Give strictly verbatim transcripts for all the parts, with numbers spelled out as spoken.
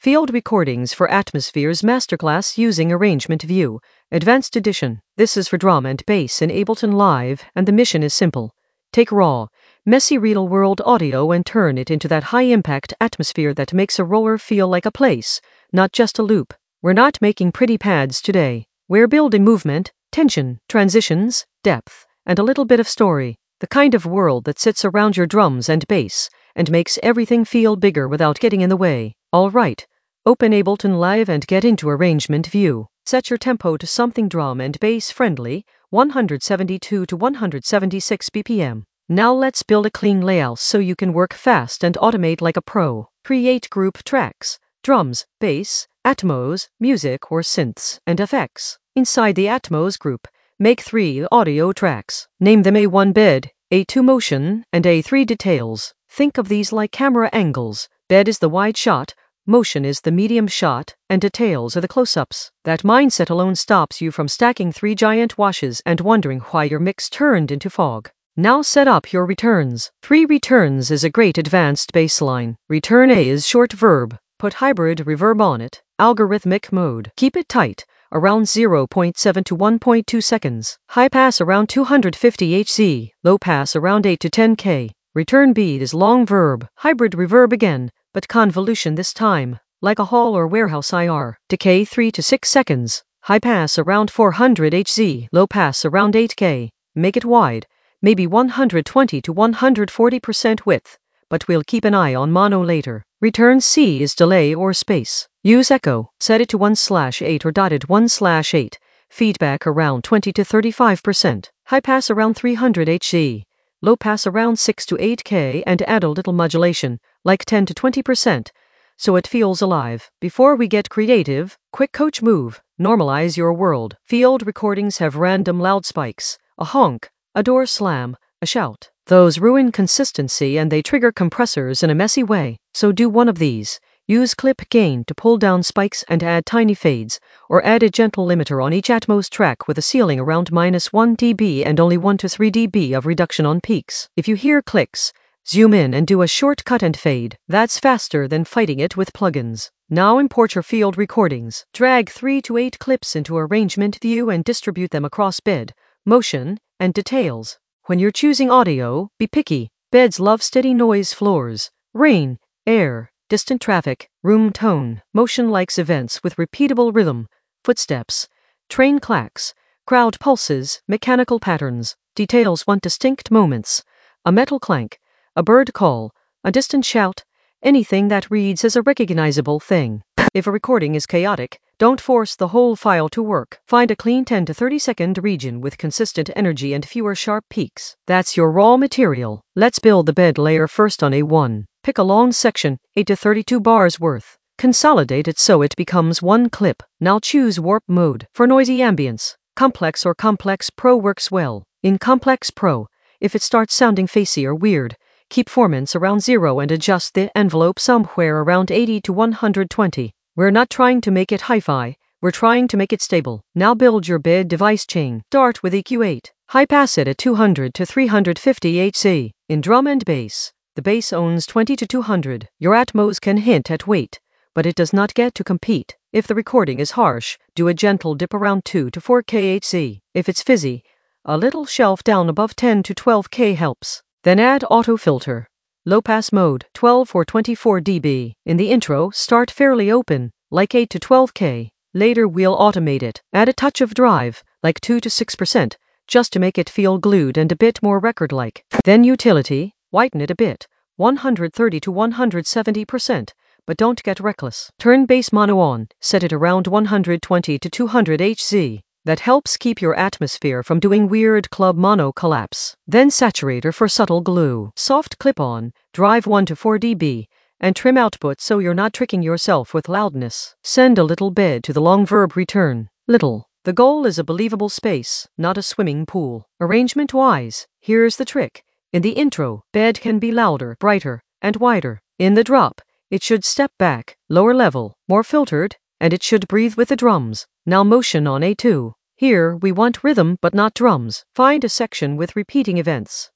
Field Recordings for Atmospheres Masterclass using Arrangement View, Advanced Edition. This is for drum and bass in Ableton Live, and the mission is simple. Take raw, messy real-world audio and turn it into that high-impact atmosphere that makes a roller feel like a place, not just a loop. We're not making pretty pads today. We're building movement, tension, transitions, depth, and a little bit of story. The kind of world that sits around your drums and bass, and makes everything feel bigger without getting in the way. All right. Open Ableton Live and get into Arrangement View. Set your tempo to something drum and bass friendly, one seventy-two to one seventy-six B P M. Now let's build a clean layout so you can work fast and automate like a pro. Create group tracks, drums, bass, Atmos, music or synths, and effects. Inside the Atmos group, make three audio tracks. Name them A one bed, A two motion, and A three details. Think of these like camera angles. Bed is the wide shot, motion is the medium shot, and details are the close-ups. That mindset alone stops you from stacking three giant washes and wondering why your mix turned into fog. Now set up your returns. Three returns is a great advanced baseline. Return A is short verb. Put hybrid reverb on it. Algorithmic mode. Keep it tight, around zero point seven to one point two seconds. High pass around two hundred fifty hertz. Low pass around eight to ten K. Return B is long verb. Hybrid reverb again, but convolution this time, like a hall or warehouse I R. Decay three to six seconds. High pass around four hundred hertz. Low pass around eight K. Make it wide, maybe one hundred twenty to one hundred forty percent width, but we'll keep an eye on mono later. Return C is delay or space. Use echo. Set it to one slash eight or dotted one slash eight. Feedback around twenty to thirty-five percent. High pass around three hundred hertz. Low pass around six to eight K, and add a little modulation, like ten to twenty percent, so it feels alive. Before we get creative, quick coach move. Normalize your world. Field recordings have random loud spikes, a honk, a door slam, a shout. Those ruin consistency and they trigger compressors in a messy way. So do one of these. Use clip gain to pull down spikes and add tiny fades, or add a gentle limiter on each Atmos track with a ceiling around minus one decibel and only one to three decibels of reduction on peaks. If you hear clicks, zoom in and do a short cut and fade. That's faster than fighting it with plugins. Now import your field recordings. Drag three to eight clips into Arrangement View and distribute them across bed, motion, and details. When you're choosing audio, be picky. Beds love steady noise floors, rain, air, distant traffic, room tone. Motion likes events with repeatable rhythm, footsteps, train clacks, crowd pulses, mechanical patterns. Details want distinct moments, a metal clank, a bird call, a distant shout, anything that reads as a recognizable thing. If a recording is chaotic, don't force the whole file to work. Find a clean ten to thirty second region with consistent energy and fewer sharp peaks. That's your raw material. Let's build the bed layer first on A one. Pick a long section, eight to thirty-two bars worth. Consolidate it so it becomes one clip. Now choose warp mode. For noisy ambience, Complex or Complex Pro works well. In Complex Pro, if it starts sounding facey or weird, keep formants around zero and adjust the envelope somewhere around eighty to one hundred twenty. We're not trying to make it hi-fi, we're trying to make it stable. Now build your bed device chain. Start with E Q eight. High pass it at two hundred to three hundred fifty hertz. In drum and bass, the bass owns twenty to two hundred. Your Atmos can hint at weight, but it does not get to compete. If the recording is harsh, do a gentle dip around two to four K hertz. If it's fizzy, a little shelf down above ten to twelve K helps. Then add auto filter. Low pass mode, twelve or twenty-four decibels. In the intro, start fairly open, like eight to twelve K. Later we'll automate it. Add a touch of drive, like two to six percent, just to make it feel glued and a bit more record-like. Then utility, whiten it a bit, one hundred thirty to one hundred seventy percent, but don't get reckless. Turn bass mono on, set it around one hundred twenty to two hundred hertz. That helps keep your atmosphere from doing weird club mono collapse. Then saturator for subtle glue. Soft clip-on, drive one to four decibels, and trim output so you're not tricking yourself with loudness. Send a little bed to the long verb return. Little. The goal is a believable space, not a swimming pool. Arrangement-wise, here's the trick. In the intro, bed can be louder, brighter, and wider. In the drop, it should step back, lower level, more filtered, and it should breathe with the drums. Now motion on A two. Here, we want rhythm but not drums. Find a section with repeating events.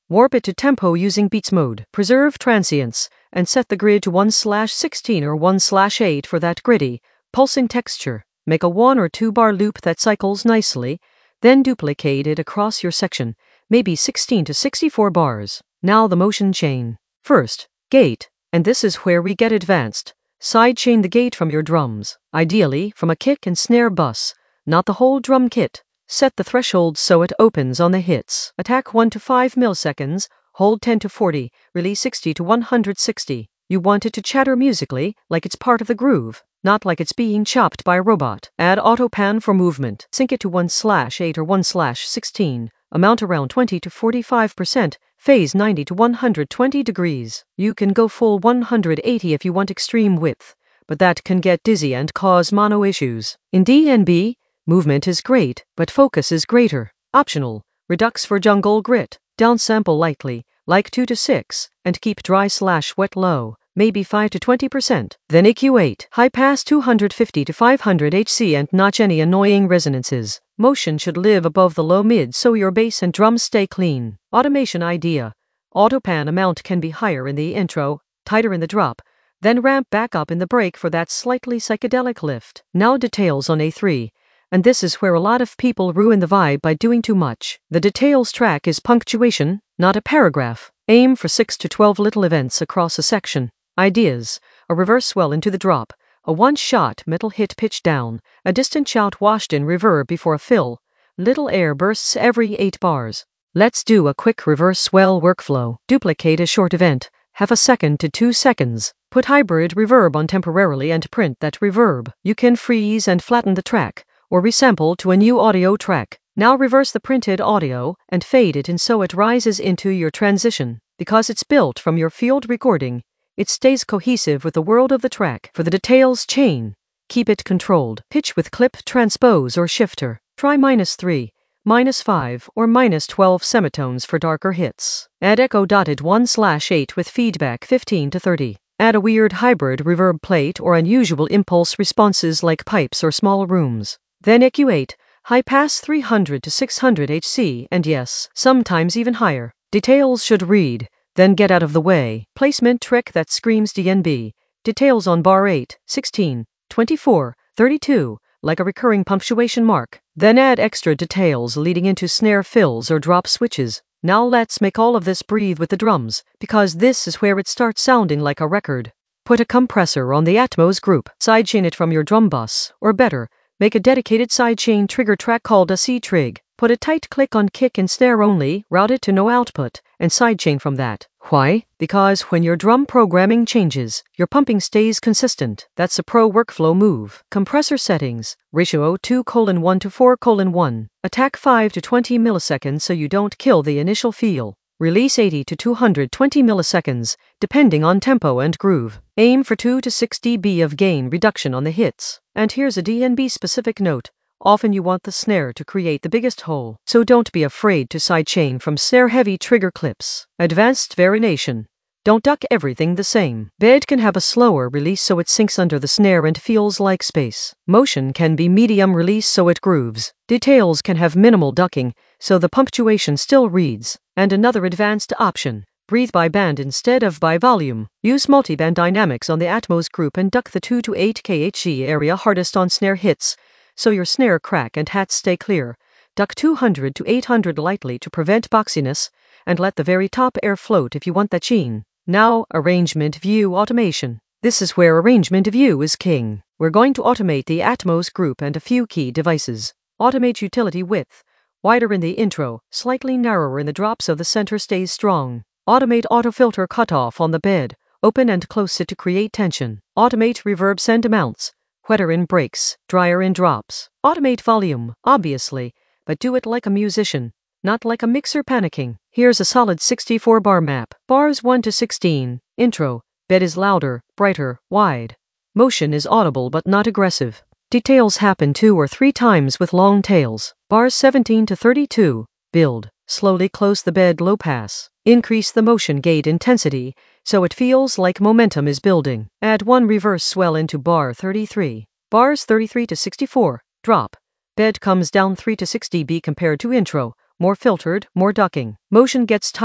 Warp it to tempo using beats mode. Preserve transients, and set the grid to one slash sixteen or one slash eight for that gritty, pulsing texture. Make a one or two bar loop that cycles nicely, then duplicate it across your section, maybe sixteen to sixty-four bars. Now the motion chain. First, gate, and this is where we get advanced. Sidechain the gate from your drums, ideally from a kick and snare bus, not the whole drum kit. Set the threshold so it opens on the hits. Attack one to five milliseconds, hold ten to forty, release sixty to one hundred sixty. You want it to chatter musically, like it's part of the groove, not like it's being chopped by a robot. Add auto pan for movement. Sync it to one slash eight or one slash sixteen. Amount around twenty to forty-five percent. Phase ninety to one hundred twenty degrees. You can go full one hundred eighty if you want extreme width, but that can get dizzy and cause mono issues. In D N B, movement is great, but focus is greater. Optional. Redux for jungle grit. Downsample lightly, like two to six, and keep dry slash wet low, maybe five to twenty percent. Then E Q eight. High pass two hundred fifty to five hundred hertz and notch any annoying resonances. Motion should live above the low mid so your bass and drums stay clean. Automation idea. Autopan amount can be higher in the intro, tighter in the drop, then ramp back up in the break for that slightly psychedelic lift. Now details on A three. And this is where a lot of people ruin the vibe by doing too much. The details track is punctuation, not a paragraph. Aim for six to twelve little events across a section. Ideas. A reverse swell into the drop. A one-shot metal hit pitch down. A distant shout washed in reverb before a fill. Little air bursts every eight bars. Let's do a quick reverse swell workflow. Duplicate a short event, half a second to two seconds. Put hybrid reverb on temporarily and print that reverb. You can freeze and flatten the track, or resample to a new audio track. Now reverse the printed audio and fade it in so it rises into your transition. Because it's built from your field recording, it stays cohesive with the world of the track. For the details chain, keep it controlled. Pitch with clip transpose or shifter. Try minus three, minus five, or minus twelve semitones for darker hits. Add echo dotted one slash eight with feedback fifteen to thirty. Add a weird hybrid reverb plate or unusual impulse responses like pipes or small rooms. Then E Q eight, high pass three hundred to six hundred hertz, and yes, sometimes even higher. Details should read, then get out of the way. Placement trick that screams D N B. Details on bar eight, sixteen, twenty-four, thirty-two, like a recurring punctuation mark. Then add extra details leading into snare fills or drop switches. Now let's make all of this breathe with the drums, because this is where it starts sounding like a record. Put a compressor on the Atmos group. Sidechain it from your drum bus, or better, make a dedicated sidechain trigger track called a C-trig. Put a tight click on kick and snare only, route it to no output, and sidechain from that. Why? Because when your drum programming changes, your pumping stays consistent. That's a pro workflow move. Compressor settings. Ratio two colon one to four colon one. Attack five to twenty milliseconds so you don't kill the initial feel. Release eighty to two hundred twenty milliseconds, depending on tempo and groove. Aim for two to six decibels of gain reduction on the hits. And here's a D N B specific note. Often you want the snare to create the biggest hole, so don't be afraid to sidechain from snare-heavy trigger clips. Advanced variation. Don't duck everything the same. Bed can have a slower release so it sinks under the snare and feels like space. Motion can be medium release so it grooves. Details can have minimal ducking, so the punctuation still reads. And another advanced option. Breathe by band instead of by volume. Use multiband dynamics on the Atmos group and duck the two to eight kilohertz area hardest on snare hits, so your snare crack and hats stay clear. Duck two hundred to eight hundred lightly to prevent boxiness, and let the very top air float if you want that sheen. Now, arrangement view automation. This is where arrangement view is king. We're going to automate the Atmos group and a few key devices. Automate utility width. Wider in the intro, slightly narrower in the drop so the center stays strong. Automate autofilter cutoff on the bed. Open and close it to create tension. Automate reverb send amounts. Wetter in breaks, drier in drops. Automate volume, obviously, but do it like a musician, not like a mixer panicking. Here's a solid sixty-four bar map. Bars one to sixteen. Intro. Bed is louder, brighter, wide. Motion is audible but not aggressive. Details happen two or three times with long tails. Bars seventeen to thirty-two. Build. Slowly close the bed low pass. Increase the motion gate intensity, so it feels like momentum is building. Add one reverse swell into bar thirty-three. Bars thirty-three to sixty-four. Drop. Bed comes down three to six decibels compared to intro. More filtered, more ducking. Motion gets tighter,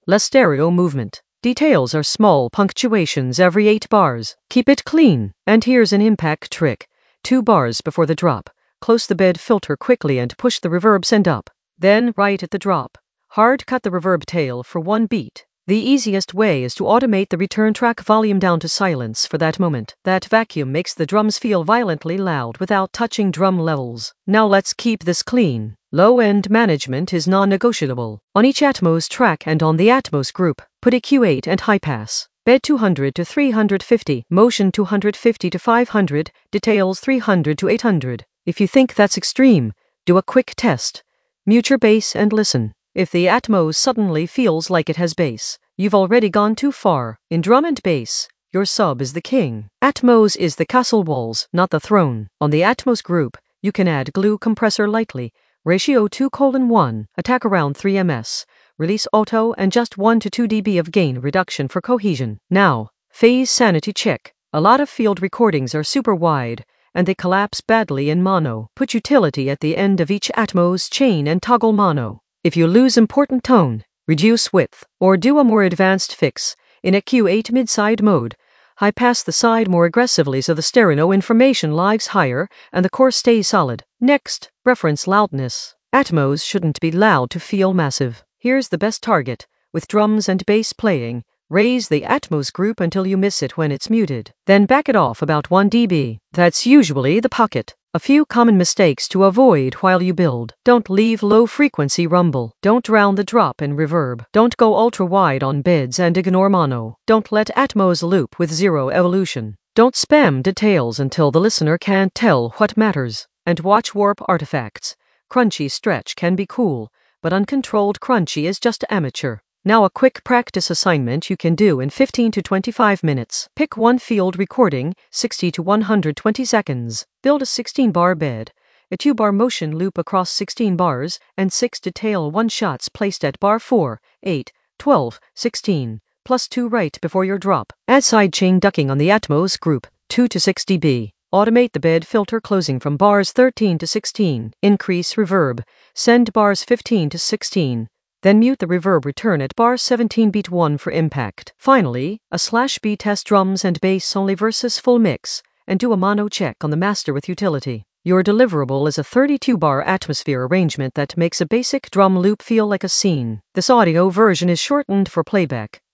less stereo movement. Details are small punctuations every eight bars. Keep it clean. And here's an impact trick. Two bars before the drop, close the bed filter quickly and push the reverb send up. Then, right at the drop, hard cut the reverb tail for one beat. The easiest way is to automate the return track volume down to silence for that moment. That vacuum makes the drums feel violently loud without touching drum levels. Now let's keep this clean. Low-end management is non-negotiable. On each Atmos track and on the Atmos group, put E Q eight and high pass. Bed two hundred to three hundred fifty, motion two hundred fifty to five hundred, details three hundred to eight hundred. If you think that's extreme, do a quick test. Mute your bass and listen. If the Atmos suddenly feels like it has bass, you've already gone too far. In drum and bass, your sub is the king. Atmos is the castle walls, not the throne. On the Atmos group, you can add glue compressor lightly, ratio two colon one, attack around three millimeters, release auto and just one to two decibels of gain reduction for cohesion. Now, phase sanity check. A lot of field recordings are super wide, and they collapse badly in mono. Put utility at the end of each Atmos chain and toggle mono. If you lose important tone, reduce width, or do a more advanced fix. In E Q eight mid-side mode, high pass the side more aggressively so the stereo information lives higher and the core stays solid. Next, reference loudness. Atmos shouldn't be loud to feel massive. Here's the best target. With drums and bass playing, raise the Atmos group until you miss it when it's muted. Then back it off about one decibel. That's usually the pocket. A few common mistakes to avoid while you build. Don't leave low-frequency rumble. Don't drown the drop in reverb. Don't go ultra-wide on beds and ignore mono. Don't let Atmos loop with zero evolution. Don't spam details until the listener can't tell what matters. And watch warp artifacts. Crunchy stretch can be cool, but uncontrolled crunchy is just amateur. Now a quick practice assignment you can do in fifteen to twenty-five minutes. Pick one field recording, sixty to one hundred twenty seconds. Build a sixteen bar bed, a two bar motion loop across sixteen bars, and six detail one-shots placed at bar four, eight, twelve, sixteen, plus two right before your drop. Add sidechain ducking on the Atmos group, two to six decibels. Automate the bed filter closing from bars thirteen to sixteen. Increase reverb. Send bars fifteen to sixteen. Then mute the reverb return at bar seventeen beat one for impact. Finally, a slash B test drums and bass only versus full mix, and do a mono check on the master with utility. Your deliverable is a thirty-two bar atmosphere arrangement that makes a basic drum loop feel like a scene. This audio version is shortened for playback.